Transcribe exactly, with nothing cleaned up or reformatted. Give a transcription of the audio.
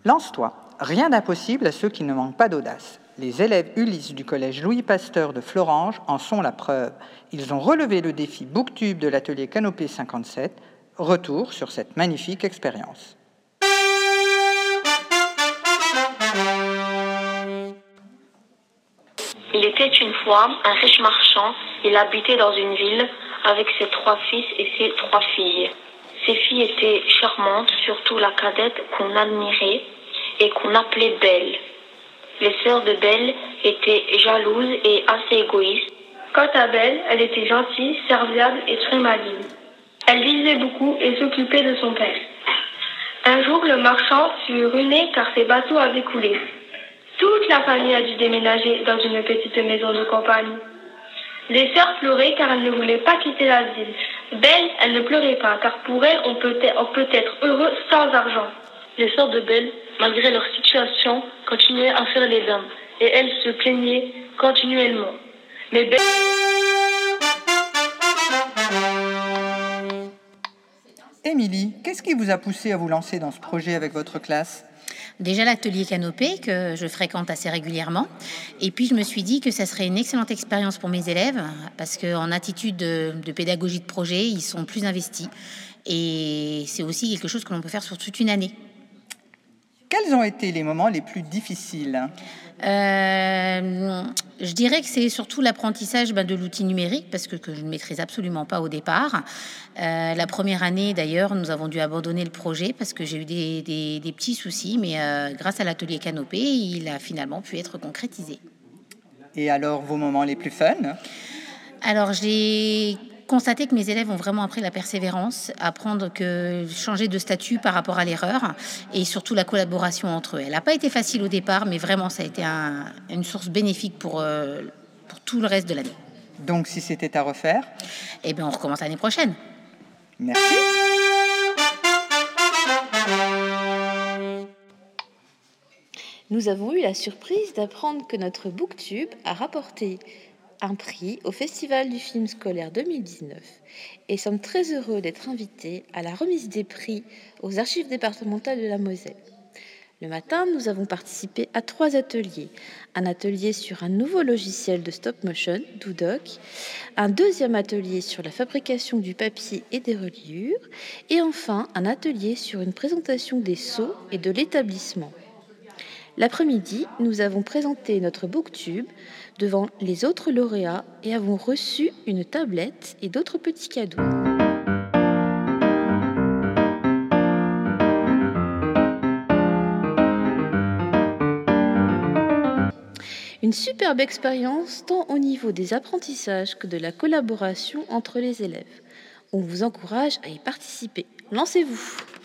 Lance-toi, rien d'impossible à ceux qui ne manquent pas d'audace. Les élèves Ulysse du collège Louis Pasteur de Florange en sont la preuve. Ils ont relevé le défi Booktube de l'atelier Canopée cinquante-sept. Retour sur cette magnifique expérience. Il était une fois un riche marchand. Il habitait dans une ville avec ses trois fils et ses trois filles. Ses filles étaient charmantes, surtout la cadette qu'on admirait et qu'on appelait Belle. Les sœurs de Belle étaient jalouses et assez égoïstes. Quant à Belle, elle était gentille, serviable et très maligne. Elle lisait beaucoup et s'occupait de son père. Un jour, le marchand fut ruiné car ses bateaux avaient coulé. Toute la famille a dû déménager dans une petite maison de campagne. Les sœurs pleuraient car elles ne voulaient pas quitter la ville. Belle, elle ne pleurait pas car pour elle, on peut être, on peut être heureux sans argent. Les sœurs de Belle, malgré leur situation, continuaient à faire les dames et elles se plaignaient continuellement. Mais Belle... Émilie, qu'est-ce qui vous a poussé à vous lancer dans ce projet avec votre classe ? Déjà l'atelier Canopée que je fréquente assez régulièrement, et puis je me suis dit que ça serait une excellente expérience pour mes élèves parce qu'en attitude de, de pédagogie de projet, ils sont plus investis et c'est aussi quelque chose que l'on peut faire sur toute une année. Quels ont été les moments les plus difficiles ? Euh, je dirais que c'est surtout l'apprentissage ben, de l'outil numérique parce que, que je ne maîtrise absolument pas au départ. Euh, la première année d'ailleurs, nous avons dû abandonner le projet parce que j'ai eu des, des, des petits soucis, mais euh, grâce à l'atelier Canopée, il a finalement pu être concrétisé. Et alors, vos moments les plus fun ? Alors, j'ai constaté que mes élèves ont vraiment appris la persévérance, apprendre que changer de statut par rapport à l'erreur et surtout la collaboration entre eux. Elle n'a pas été facile au départ, mais vraiment, ça a été un, une source bénéfique pour, euh, pour tout le reste de l'année. Donc, si c'était à refaire ? Eh bien, on recommence l'année prochaine. Merci. Nous avons eu la surprise d'apprendre que notre Booktube a rapporté un prix au Festival du film scolaire deux mille dix-neuf et sommes très heureux d'être invités à la remise des prix aux archives départementales de la Moselle. Le matin, nous avons participé à trois ateliers. Un atelier sur un nouveau logiciel de stop motion, Doudoc, un deuxième atelier sur la fabrication du papier et des reliures, et enfin un atelier sur une présentation des sceaux et de l'établissement. L'après-midi, nous avons présenté notre Booktube devant les autres lauréats et avons reçu une tablette et d'autres petits cadeaux. Une superbe expérience tant au niveau des apprentissages que de la collaboration entre les élèves. On vous encourage à y participer. Lancez-vous!